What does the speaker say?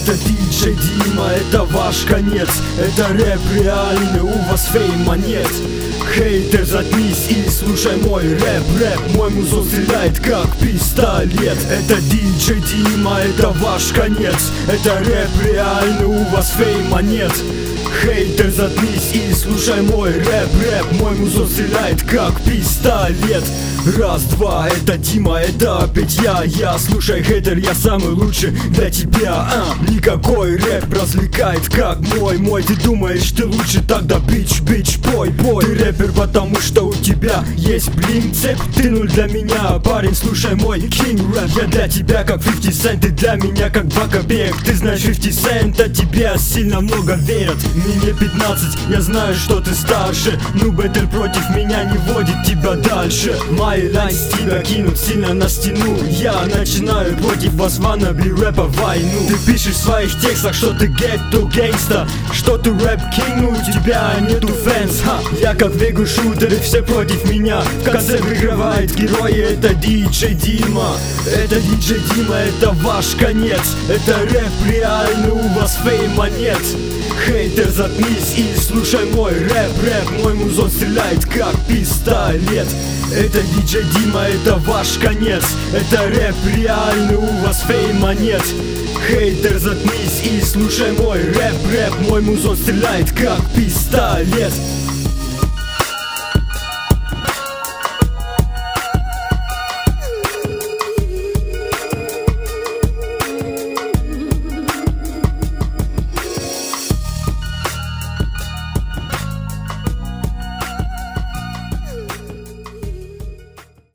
Это диджей Дима, это ваш конец. Это рэп реальный, у вас фейма нет. Хейтер, заткнись и слушай мой рэп. Рэп, мой музон стреляет как пистолет. Это диджей Дима, это ваш конец. Это рэп реальный, у вас фейма нет. Хейтер, заткнись и слушай мой рэп. Рэп, мой музон стреляет как пистолет. Раз, два, это Дима, это опять я. Слушай, хейтер, я самый лучший для тебя. Никакой рэп развлекает как мой. Ты думаешь, ты лучше, тогда бич, пой. Ты рэпер, потому что у тебя есть блин цепь. Ты нуль для меня, парень, слушай мой king рэп. Я для тебя как 50 Cent, ты для меня как 2 копеек. Ты знаешь 50 Cent, а тебя сильно много верят. Мне 15, я знаю, что ты старше. Ну, бэтл против меня не водит тебя дальше. Мои лайнс тебя кинут сильно на стену. Я начинаю против вас ваннаби рэпа войну. Ты пишешь в своих текстах, что ты гетто гейнгста, что ты рэп кинг, но у тебя нету фэнс. Я как вегу шутер и все против меня. В конце выигрывает герои, это диджей Дима. Это диджей Дима, это ваш конец. Это рэп реальный, у вас фейма нет. Хейтер, заткнись и слушай мой рэп. Рэп, мой музон стреляет как пистолет. Это диджей Дима, это ваш конец. Это рэп реальный, у вас фейма нет. Хейтер, заткнись и слушай мой рэп. Рэп, мой музон стреляет как пистолет.